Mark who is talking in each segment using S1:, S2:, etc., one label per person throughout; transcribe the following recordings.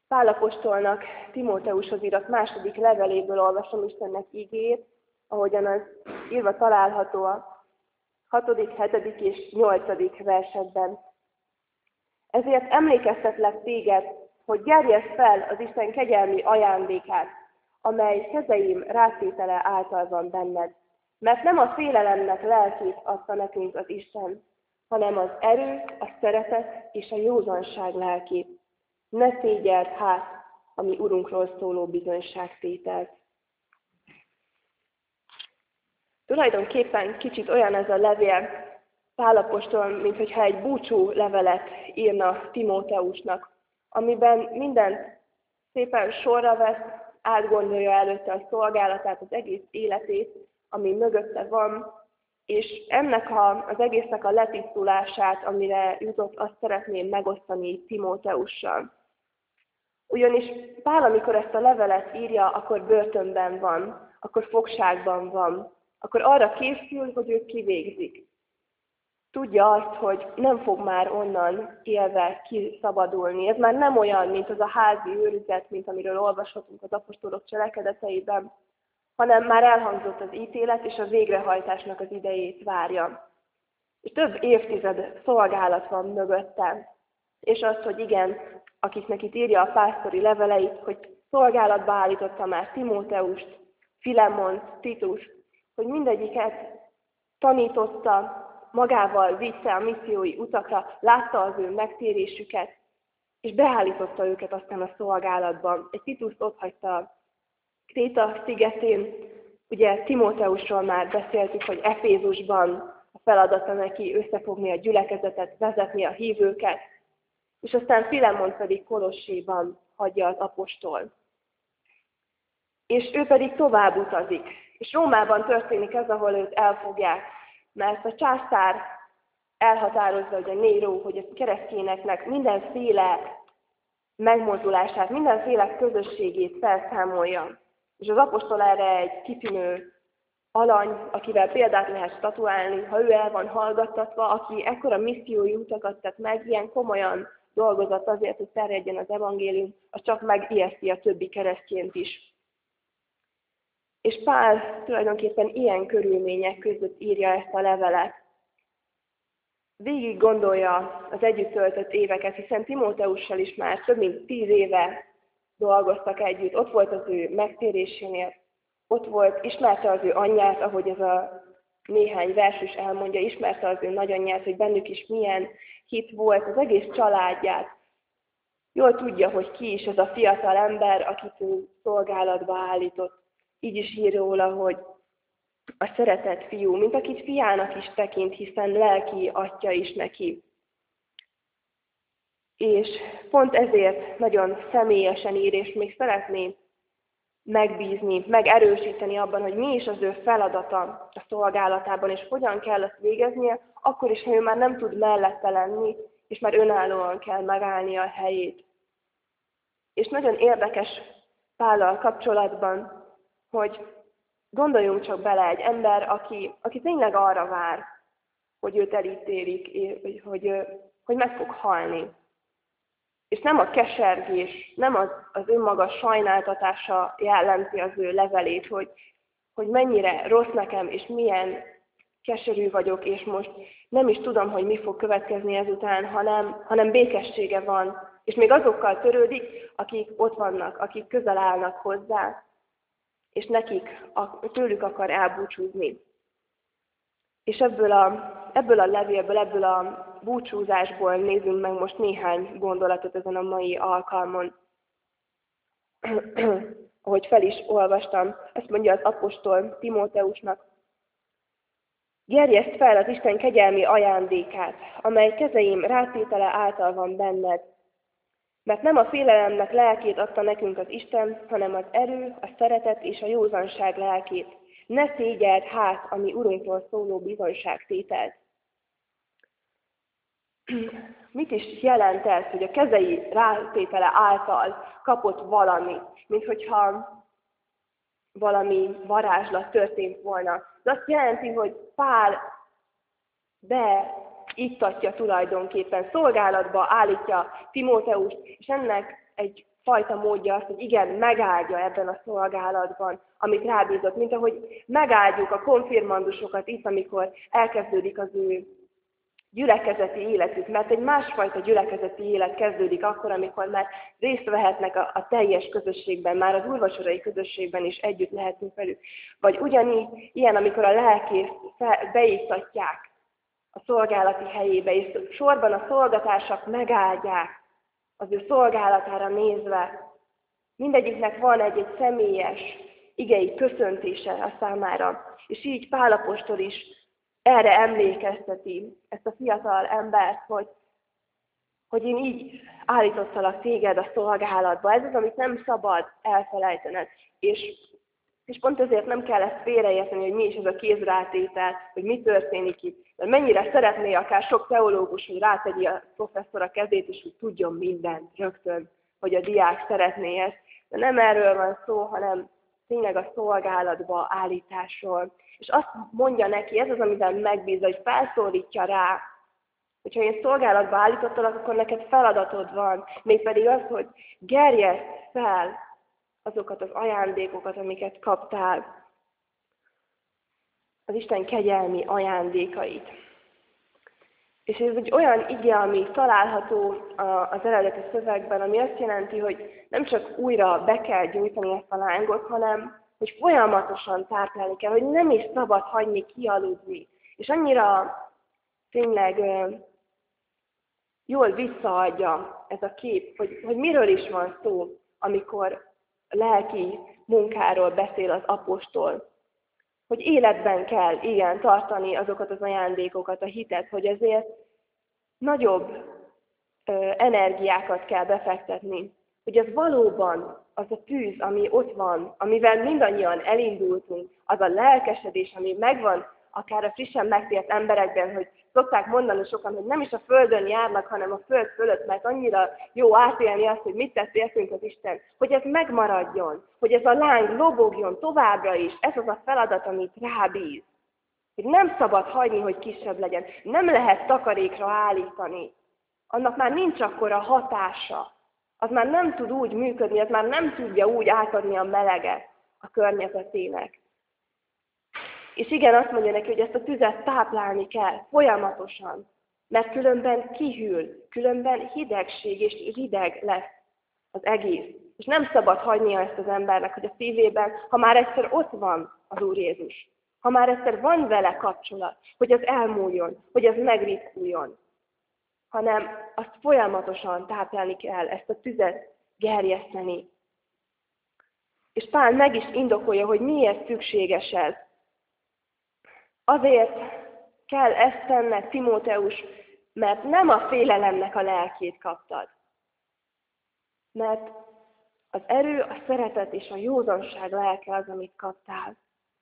S1: Pál apostolnak Timóteushoz írott második leveléből olvasom Istennek igéjét, ahogyan az írva található a 6., 7. és 8. versekben. Ezért emlékeztetlek téged, hogy gerjeszd fel az Isten kegyelmi ajándékát, amely kezeim rátétele által van benned. Mert nem a félelemnek lelkét adta nekünk az Isten, hanem az erő, a szeretet és a józanság lelkét. Ne szégyeld hát a mi Urunkról szóló bizonyságtételt. Tulajdonképpen kicsit olyan ez a levél Pál apostol, mintha egy búcsú levelet írna Timóteusnak, amiben mindent szépen sorra vesz, átgondolja előtte a szolgálatát, az egész életét, ami mögötte van, és ennek az egésznek a letisztulását, amire jutott, azt szeretném megosztani Timóteussal. Ugyanis Pál, amikor ezt a levelet írja, akkor börtönben van, akkor fogságban van, akkor arra készül, hogy őt kivégzik. Tudja azt, hogy nem fog már onnan élve kiszabadulni. Ez már nem olyan, mint az a házi őrizet, mint amiről olvashatunk az apostolok cselekedeteiben, hanem már elhangzott az ítélet, és a végrehajtásnak az idejét várja. És több évtized szolgálat van mögötte. És azt, hogy igen, akiknek itt írja a pásztori leveleit, hogy szolgálatba állította már Timóteust, Filemont, Titust, hogy mindegyiket tanította, magával vitte a missziói utakra, látta az ő megtérésüket, és beállította őket aztán a szolgálatban. Egy Titust ott hagyta Kréta szigetén, ugye Timóteusról már beszéltük, hogy Efézusban a feladata neki összefogni a gyülekezetet, vezetni a hívőket, és aztán Filemon pedig Kolosséban hagyja az apostol. És ő pedig tovább utazik. És Rómában történik ez, ahol őt elfogják, mert a császár elhatározza, hogy a Néró, hogy a keresztényeknek mindenféle megmozdulását, mindenféle közösségét felszámolja. És az apostol erre egy kitűnő alany, akivel példát lehet statuálni, ha ő el van hallgattatva, aki ekkora missziói utakat tett meg, ilyen komolyan dolgozott azért, hogy terjedjen az evangélium, az csak megijeszti a többi keresztjént is. És Pál tulajdonképpen ilyen körülmények között írja ezt a levelet. Végig gondolja az együtt töltött éveket, hiszen Timóteussal is már több mint 10 éve dolgoztak együtt. Ott volt az ő megtérésénél, ott volt, ismerte az ő anyját, ahogy ez a néhány vers is elmondja, ismerte az ő nagyanyját, hogy bennük is milyen hit volt, az egész családját. Jól tudja, hogy ki is ez a fiatal ember, akit ő szolgálatba állított. Így is ír róla, hogy a szeretett fiú, mint akit fiának is tekint, hiszen lelki atya is neki. És pont ezért nagyon személyesen ír, és még szeretné megbízni, megerősíteni abban, hogy mi is az ő feladata a szolgálatában, és hogyan kell ezt végeznie, akkor is, ha ő már nem tud mellette lenni, és már önállóan kell megállni a helyét. És nagyon érdekes Pállal kapcsolatban, hogy gondoljunk csak bele egy ember, aki tényleg arra vár, hogy őt elítélik, hogy meg fog halni. És nem a kesergés, nem az önmaga sajnáltatása jellemzi az ő levelét, hogy mennyire rossz nekem, és milyen keserű vagyok, és most nem is tudom, hogy mi fog következni ezután, hanem békessége van. És még azokkal törődik, akik ott vannak, akik közel állnak hozzá, és tőlük akar elbúcsúzni. És ebből a levélből, ebből a búcsúzásból nézzünk meg most néhány gondolatot ezen a mai alkalmon. Ahogy fel is olvastam, ezt mondja az apostol Timóteusnak. Gerjeszd fel az Isten kegyelmi ajándékát, amely kezeim rátétele által van benned. Mert nem a félelemnek lelkét adta nekünk az Isten, hanem az erő, a szeretet és a józanság lelkét. Ne szégyeld hát a mi Urunkról szóló bizonyságtételt. Mit is jelent ez, hogy a kezei rátétele által kapott valami, mint hogyha valami varázslat történt volna. Ez azt jelenti, hogy Pál iktatja tulajdonképpen, szolgálatba állítja Timóteust, és ennek egy fajta módja az, hogy igen, megáldja ebben a szolgálatban, amit rábízott, mint ahogy megáldjuk a konfirmandusokat itt, amikor elkezdődik az ő gyülekezeti életük, mert egy másfajta gyülekezeti élet kezdődik akkor, amikor már részt vehetnek a teljes közösségben, már az úrvacsorai közösségben is együtt lehetünk velük. Vagy ugyanígy ilyen, amikor a lelkészt beiktatják a szolgálati helyébe, és sorban a szolgatársak megáldják az ő szolgálatára nézve. Mindegyiknek van egy személyes igei köszöntése a számára, és így Pál apostol is erre emlékezteti ezt a fiatal embert, hogy én így állítottalak téged a szolgálatba. Ez az, amit nem szabad elfelejtened. És pont ezért nem kell ezt félreérteni, hogy mi is ez a kézrátétel, hogy mi történik itt. Mert mennyire szeretné akár sok teológus, hogy rátegyi a professzor a kezét, és hogy tudjon mindent rögtön, hogy a diák szeretné ezt. De nem erről van szó, hanem tényleg a szolgálatba állításról. És azt mondja neki, ez az, amiben megbízza, hogy felszólítja rá, hogyha én szolgálatba állítottalak, akkor neked feladatod van, mégpedig az, hogy gerjeszd fel azokat az ajándékokat, amiket kaptál, az Isten kegyelmi ajándékait. És ez egy olyan ige, ami található az eredeti szövegben, ami azt jelenti, hogy nem csak újra be kell gyújtani ezt a lángot, hanem hogy folyamatosan táplálni kell, hogy nem is szabad hagyni kialudni. És annyira tényleg jól visszaadja ez a kép, hogy miről is van szó, amikor lelki munkáról beszél az apostol. Hogy életben kell, igen, tartani azokat az ajándékokat, a hitet, hogy ezért nagyobb energiákat kell befektetni. Hogy ez valóban az a tűz, ami ott van, amivel mindannyian elindultunk, az a lelkesedés, ami megvan akár a frissen megtért emberekben, hogy szokták mondani sokan, hogy nem is a földön járnak, hanem a föld fölött, mert annyira jó átélni azt, hogy mit tesz értünk az Isten, hogy ez megmaradjon, hogy ez a láng lobogjon továbbra is, ez az a feladat, amit rábíz. Hogy nem szabad hagyni, hogy kisebb legyen, nem lehet takarékra állítani. Annak már nincs akkora hatása, az már nem tud úgy működni, az már nem tudja úgy átadni a meleget a környezetének. És igen, azt mondja neki, hogy ezt a tüzet táplálni kell folyamatosan, mert különben kihűl, különben hidegség és rideg lesz az egész. És nem szabad hagynia ezt az embernek, hogy a szívében, ha már egyszer ott van az Úr Jézus, ha már egyszer van vele kapcsolat, hogy az elmúljon, hogy az megritkuljon, hanem azt folyamatosan táplálni kell, ezt a tüzet gerjeszteni. És Pál meg is indokolja, hogy miért szükséges ez. Azért kell ezt tenned, Timóteus, mert nem a félelemnek a lelkét kaptad. Mert az erő, a szeretet és a józanság lelke az, amit kaptál.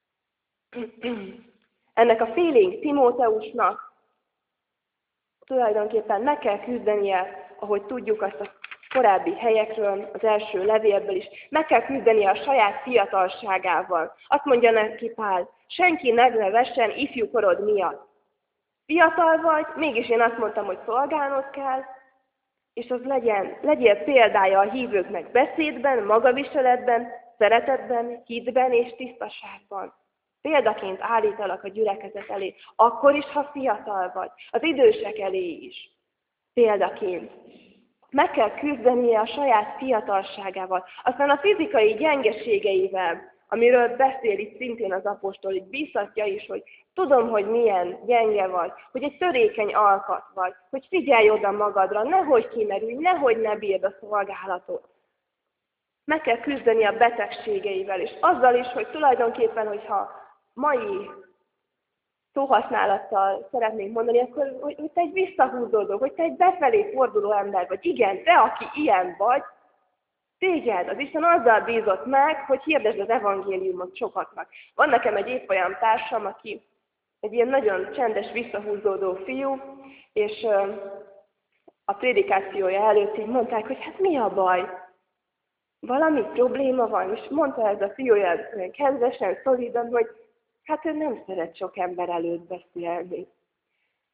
S1: Ennek a félénk Timóteusnak tulajdonképpen meg kell küzdenie, ahogy tudjuk azt a korábbi helyekről, az első levélből is, meg kell küzdenie a saját fiatalságával. Azt mondja neki Pál, senki ne vessen ifjú korod miatt. Fiatal vagy, mégis én azt mondtam, hogy szolgálnod kell, és az legyél példája a hívőknek beszédben, magaviseletben, szeretetben, hitben és tisztaságban. Példaként állítalak a gyülekezet elé, akkor is, ha fiatal vagy, az idősek elé is. Példaként. Meg kell küzdenie a saját fiatalságával, aztán a fizikai gyengeségeivel, amiről beszél itt szintén az apostol, így bíztatja is, hogy tudom, hogy milyen gyenge vagy, hogy egy törékeny alkat vagy, hogy figyelj oda magadra, nehogy kimerülj, nehogy ne bírd a szolgálatot. Meg kell küzdeni a betegségeivel, és azzal is, hogy tulajdonképpen, hogyha mai szóhasználattal szeretnénk mondani, akkor hogy te egy visszahúzódó, hogy te egy befelé forduló ember vagy. Igen, te, aki ilyen vagy, téged az Isten azzal bízott meg, hogy hirdesd az evangéliumot sokaknak. Van nekem egy évfolyam társam, aki egy ilyen nagyon csendes, visszahúzódó fiú, és a prédikációja előtt így mondták, hogy hát mi a baj? Valami probléma van, és mondta ez a fiú olyan kedvesen, szolidan, hogy hát ő nem szeret sok ember előtt beszélni.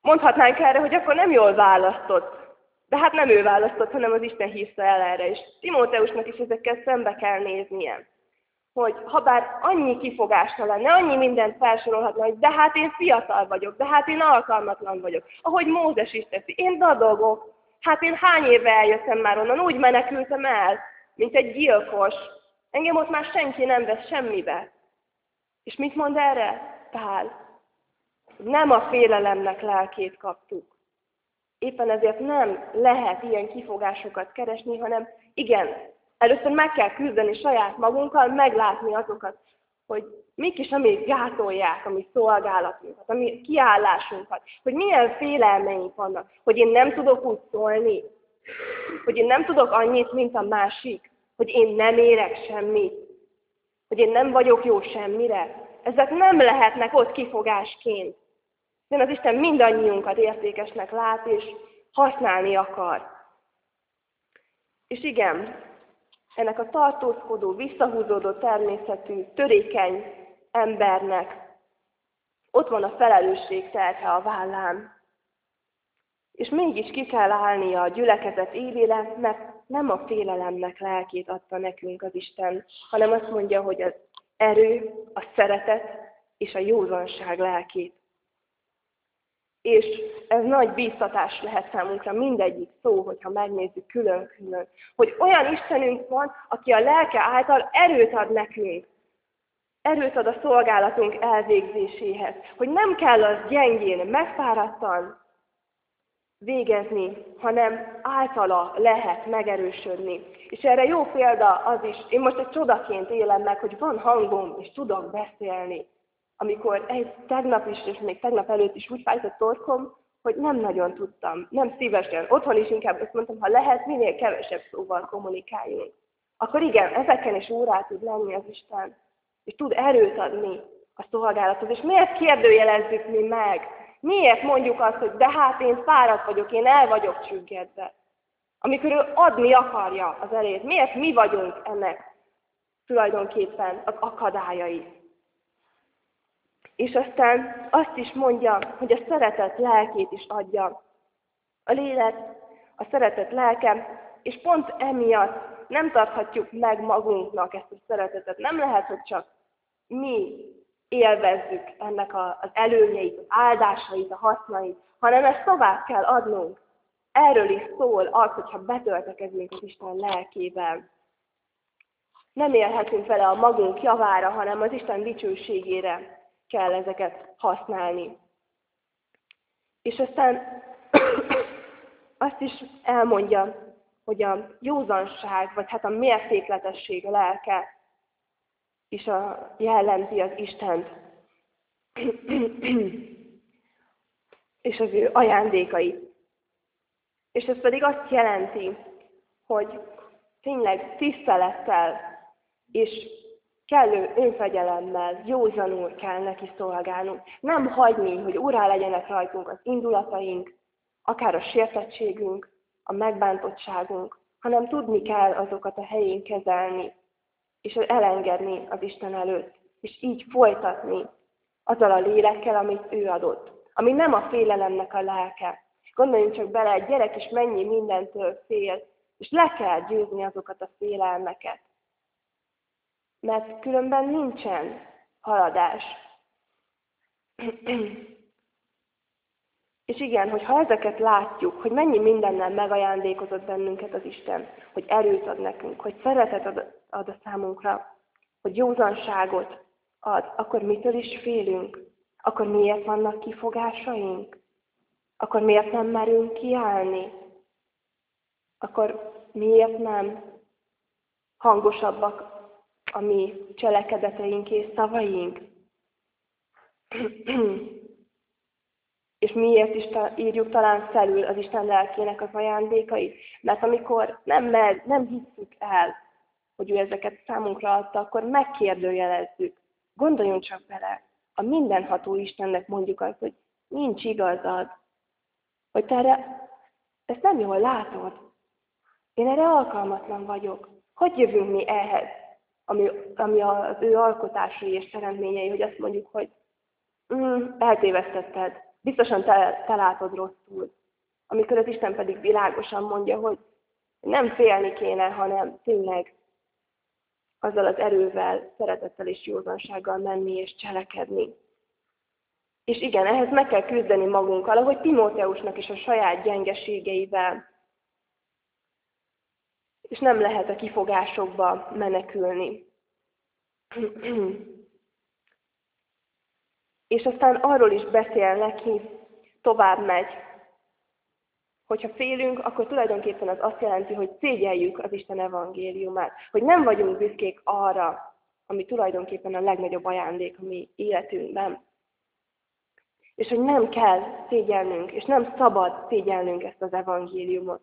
S1: Mondhatnánk erre, hogy akkor nem jól választott. De hát nem ő választott, hanem az Isten hívta el erre is. Timóteusnak is ezekkel szembe kell néznie. Hogy ha bár annyi kifogása lenne, annyi mindent felsorolhatna, hogy de hát én fiatal vagyok, de hát én alkalmatlan vagyok. Ahogy Mózes is teszi, én dadogok, hát én hány éve eljöttem már onnan, úgy menekültem el, mint egy gyilkos. Engem ott már senki nem vesz semmibe. És mit mond erre Pál? Nem a félelemnek lelkét kaptuk. Éppen ezért nem lehet ilyen kifogásokat keresni, hanem igen, először meg kell küzdeni saját magunkkal, meglátni azokat, hogy mik is, amik gátolják a mi szolgálatunkat, a mi kiállásunkat, hogy milyen félelmeink vannak, hogy én nem tudok úgy szólni, hogy én nem tudok annyit, mint a másik, hogy én nem érek semmit, hogy én nem vagyok jó semmire. Ezek nem lehetnek ott kifogásként. De az Isten mindannyiunkat értékesnek lát, és használni akar. És igen, ennek a tartózkodó, visszahúzódó természetű, törékeny embernek ott van a felelősség terhe a vállán. És mégis ki kell állnia a gyülekezet élére, mert nem a félelemnek lelkét adta nekünk az Isten, hanem azt mondja, hogy az erő, a szeretet és a józanság lelkét. És ez nagy bíztatás lehet számunkra mindegyik szó, hogyha megnézzük külön-külön. Hogy olyan Istenünk van, aki a lelke által erőt ad nekünk. Erőt ad a szolgálatunk elvégzéséhez. Hogy nem kell az gyengén, megfáradtan végezni, hanem általa lehet megerősödni. És erre jó példa az is, én most egy csodaként élem meg, hogy van hangom, és tudok beszélni. Amikor tegnap is, és még tegnap előtt is úgy fájt a torkom, hogy nem nagyon tudtam, nem szívesen. Otthon is inkább azt mondtam, ha lehet, minél kevesebb szóval kommunikáljunk. Akkor igen, ezeken is órá tud lenni az Isten, és tud erőt adni a szolgálathoz. És miért kérdőjelezzük mi meg? Miért mondjuk azt, hogy de hát én fáradt vagyok, én el vagyok csüggedve? Amikor ő adni akarja az erőt, miért mi vagyunk ennek tulajdonképpen az akadályai? És aztán azt is mondja, hogy a szeretet lelkét is adja. A lélek, a szeretet lelke, és pont emiatt nem tarthatjuk meg magunknak ezt a szeretetet. Nem lehet, hogy csak mi élvezzük ennek az előnyeit, az áldásait, a hasznait, hanem ezt tovább kell adnunk. Erről is szól az, hogyha betöltekezünk az Isten lelkével. Nem élhetünk vele a magunk javára, hanem az Isten dicsőségére kell ezeket használni. És aztán azt is elmondja, hogy a józanság, vagy hát a mértékletesség lelke is jellemzi az Istent, és az ő ajándékait. És ez pedig azt jelenti, hogy tényleg tisztelettel és kellő önfegyelemmel, józanul kell neki szolgálnunk. Nem hagyni, hogy urá legyenek rajtunk az indulataink, akár a sértettségünk, a megbántottságunk, hanem tudni kell azokat a helyén kezelni, és elengedni az Isten előtt, és így folytatni azzal a lélekkel, amit ő adott, ami nem a félelemnek a lelke. Gondoljunk csak bele, egy gyerek is mennyi mindentől fél, és le kell győzni azokat a félelmeket. Mert különben nincsen haladás. És igen, hogyha ezeket látjuk, hogy mennyi mindennel megajándékozott bennünket az Isten, hogy erőt ad nekünk, hogy szeretet ad a számunkra, hogy józanságot ad, akkor mitől is félünk? Akkor miért vannak kifogásaink? Akkor miért nem merünk kiállni? Akkor miért nem hangosabbak a mi cselekedeteink és szavaink? És miért is írjuk talán felül az Isten lelkének az ajándékait? Mert amikor nem hisszük el, hogy ő ezeket számunkra adta, akkor megkérdőjelezzük. Gondoljunk csak bele, a mindenható Istennek mondjuk azt, hogy nincs igazad, hogy te ezt nem jól látod. Én erre alkalmatlan vagyok. Hogy jövünk mi ehhez, ami az ő alkotásai és teremtményei, hogy azt mondjuk, hogy eltévesztetted, biztosan te látod rosszul. Amikor az Isten pedig világosan mondja, hogy nem félni kéne, hanem tényleg azzal az erővel, szeretettel és józansággal menni és cselekedni. És igen, ehhez meg kell küzdeni magunkkal, ahogy Timóteusnak is a saját gyengeségeivel. És nem lehet a kifogásokba menekülni. És aztán arról is beszél neki, tovább megy, hogyha félünk, akkor tulajdonképpen az azt jelenti, hogy szégyeljük az Isten evangéliumát, hogy nem vagyunk büszkék arra, ami tulajdonképpen a legnagyobb ajándék a mi életünkben. És hogy nem kell szégyelnünk, és nem szabad szégyelnünk ezt az evangéliumot.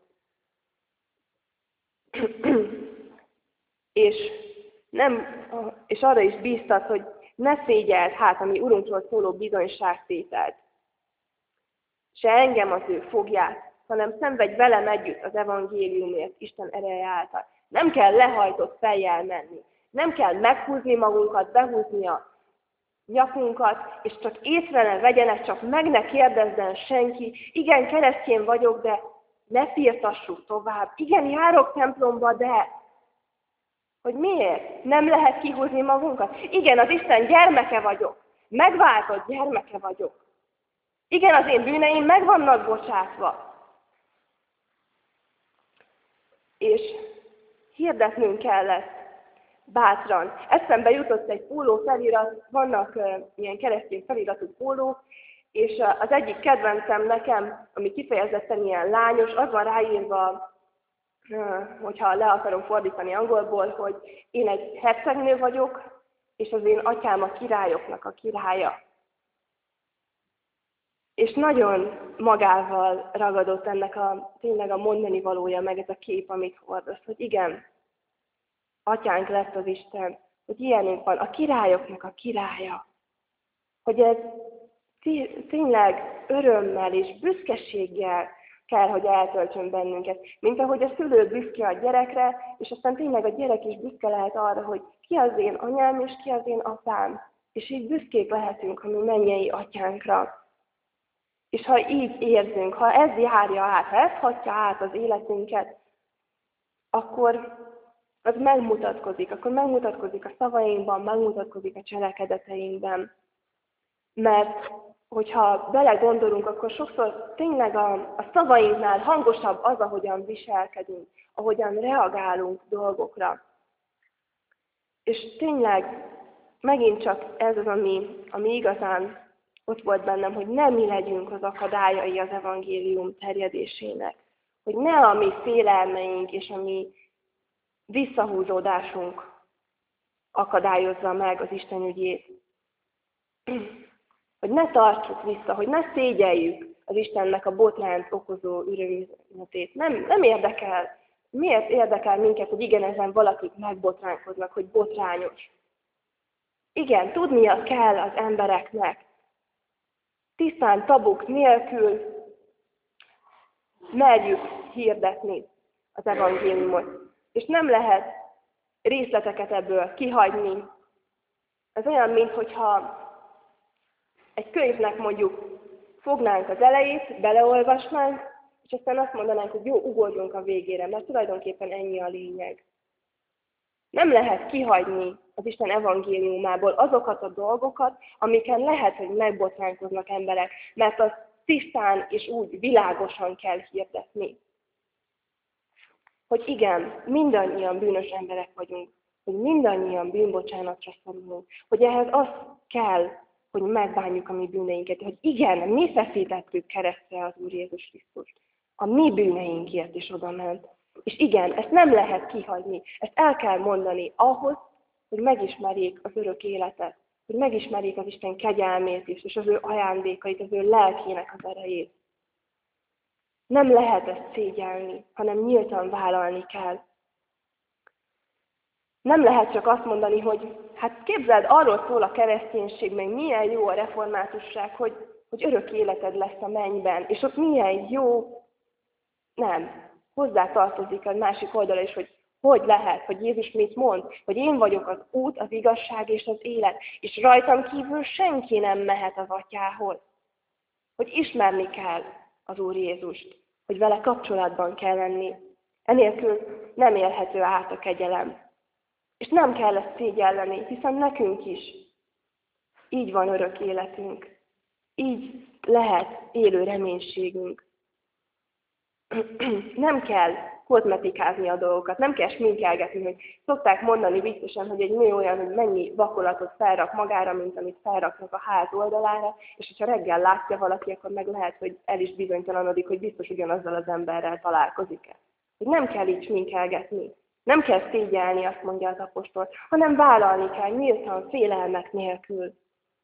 S1: és arra is bíztat, hogy ne szégyeld hát a mi Urunkról szóló bizonyságtételt. Se engem az ő fogját, hanem szenvedj velem együtt az evangéliumért, Isten ereje által. Nem kell lehajtott fejjel menni. Nem kell meghúzni magunkat, behúzni a nyakunkat, és csak észre ne vegyenek, csak meg ne kérdezzen senki. Igen, keresztény vagyok, de ne firtassuk tovább. Igen, járok templomba, de... Hogy miért? Nem lehet kihúzni magunkat? Igen, az Isten gyermeke vagyok. Megváltott gyermeke vagyok. Igen, az én bűneim meg vannak bocsátva. És hirdetnünk kellett bátran. Eszembe jutott egy póló felirat, vannak ilyen keresztény feliratú pólók, és az egyik kedvencem nekem, ami kifejezetten ilyen lányos, az van ráírva, hogyha le akarom fordítani angolból, hogy én egy hercegnő vagyok, és az én atyám a királyoknak a királya. És nagyon magával ragadott ennek tényleg a mondani valója, meg ez a kép, amit hordoz, hogy igen, atyánk lett az Isten, hogy ilyenünk van, a királyoknak a királya. Hogy ez tényleg örömmel és büszkeséggel kell, hogy eltöltsön bennünket. Mint ahogy a szülő büszke a gyerekre, és aztán tényleg a gyerek is büszke lehet arra, hogy ki az én anyám, és ki az én apám. És így büszkék lehetünk a mi mennyei atyánkra. És ha így érzünk, ha ez járja át, ha ez hatja át az életünket, akkor az megmutatkozik. Akkor megmutatkozik a szavainkban, megmutatkozik a cselekedeteinkben. Mert hogyha belegondolunk, akkor sokszor tényleg a szavainknál hangosabb az, ahogyan viselkedünk, ahogyan reagálunk dolgokra. És tényleg megint csak ez az, ami igazán ott volt bennem, hogy nem mi legyünk az akadályai az evangélium terjedésének. Hogy ne a mi félelmeink és a mi visszahúzódásunk akadályozza meg az Isten ügyét. Hogy ne tartsuk vissza, hogy ne szégyeljük az Istennek a botrányt okozó örömüzenetét. Nem érdekel. Miért érdekel minket, hogy igen, ezen valakik megbotránkoznak, hogy botrányos? Igen, tudnia kell az embereknek. Tisztán tabuk nélkül merjük hirdetni az evangéliumot. És nem lehet részleteket ebből kihagyni. Ez olyan, mintha egy könyvnek mondjuk fognánk az elejét, beleolvasnánk, és aztán azt mondanánk, hogy jó, ugorjunk a végére, mert tulajdonképpen ennyi a lényeg. Nem lehet kihagyni az Isten evangéliumából azokat a dolgokat, amiken lehet, hogy megbotránkoznak emberek, mert az tisztán és úgy világosan kell hirdetni. Hogy igen, mindannyian bűnös emberek vagyunk, hogy mindannyian bűnbocsánatra szorulunk, hogy ehhez az kell, hogy megbánjuk a mi bűneinket, hogy igen, mi feszítettük keresztre az Úr Jézus Krisztust. A mi bűneinkért is oda ment. És igen, ezt nem lehet kihagyni, ezt el kell mondani ahhoz, hogy megismerjék az örök életet, hogy megismerjék az Isten kegyelmét is, és az ő ajándékait, az ő lelkének az erejét. Nem lehet ezt szégyelni, hanem nyíltan vállalni kell. Nem lehet csak azt mondani, hogy hát képzeld, arról szól a kereszténység, meg milyen jó a reformátusság, hogy örök életed lesz a mennyben, és ott milyen jó. Nem. Hozzá tartozik a másik oldala is, hogy lehet, hogy Jézus mit mond, hogy én vagyok az út, az igazság és az élet, és rajtam kívül senki nem mehet az Atyához. hogy ismerni kell az Úr Jézust, hogy vele kapcsolatban kell lenni. Enélkül nem élhető át a kegyelem. És nem kell ezt szégyelleni, hiszen nekünk is így van örök életünk. Így lehet élő reménységünk. Nem kell kozmetikázni a dolgokat, nem kell sminkelgetni, hogy szokták mondani biztosan, hogy egy nő olyan, hogy mennyi vakolatot felrak magára, mint amit felraknak a ház oldalára, és hogyha reggel látja valaki, akkor meg lehet, hogy el is bizonytalanodik, hogy biztos ugyanazzal az emberrel találkozik-e. Hogy nem kell így sminkelgetni, nem kell szégyelni, azt mondja az apostol, hanem vállalni kell nyíltan, félelmek nélkül.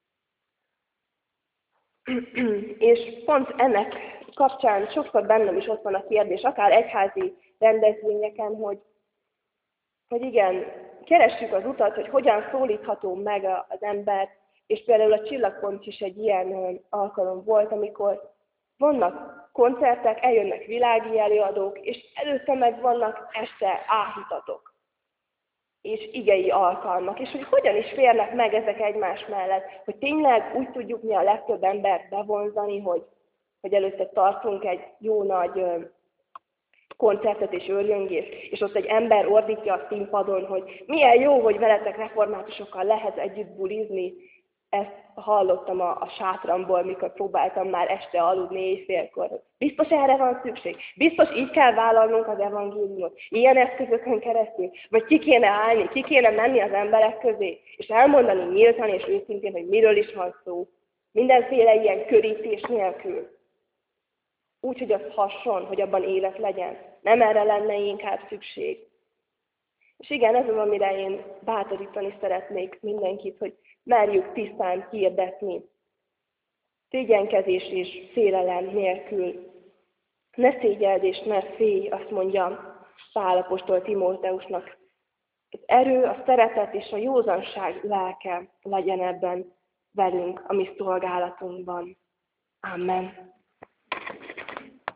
S1: És pont ennek kapcsán sokszor bennem is ott van a kérdés, akár egyházi rendezvényeken, hogy igen, keressük az utat, hogy hogyan szólítható meg az ember, és például a Csillagpont is egy ilyen alkalom volt, amikor vannak koncertek, eljönnek világi előadók, és előtte meg vannak este áhítatok, és igei alkalmak, és hogy hogyan is férnek meg ezek egymás mellett, hogy tényleg úgy tudjuk mi a legtöbb embert bevonzani, hogy előtte tartunk egy jó nagy koncertet és őrjöngést, és ott egy ember ordítja a színpadon, hogy milyen jó, hogy veletek reformátusokkal lehet együtt bulizni. Ezt hallottam a sátramból, mikor próbáltam már este aludni éjfélkor. Biztos erre van szükség? Biztos így kell vállalnunk az evangéliumot? Ilyen eszközökön keresztül? Vagy ki kéne állni, ki kéne menni az emberek közé, és elmondani nyíltan és őszintén, hogy miről is van szó? Mindenféle ilyen körítés nélkül. Úgy, hogy az hasson, hogy abban élet legyen. Nem erre lenne inkább szükség. És igen, ez az, amire én bátorítani szeretnék mindenkit, hogy merjük tisztán hirdetni. Szégyenkezés és félelem nélkül. Ne szégyeld és ne félj, azt mondja Pál apostol Timóteusnak. Az erő, a szeretet és a józanság lelke legyen ebben velünk, a mi szolgálatunkban. Amen.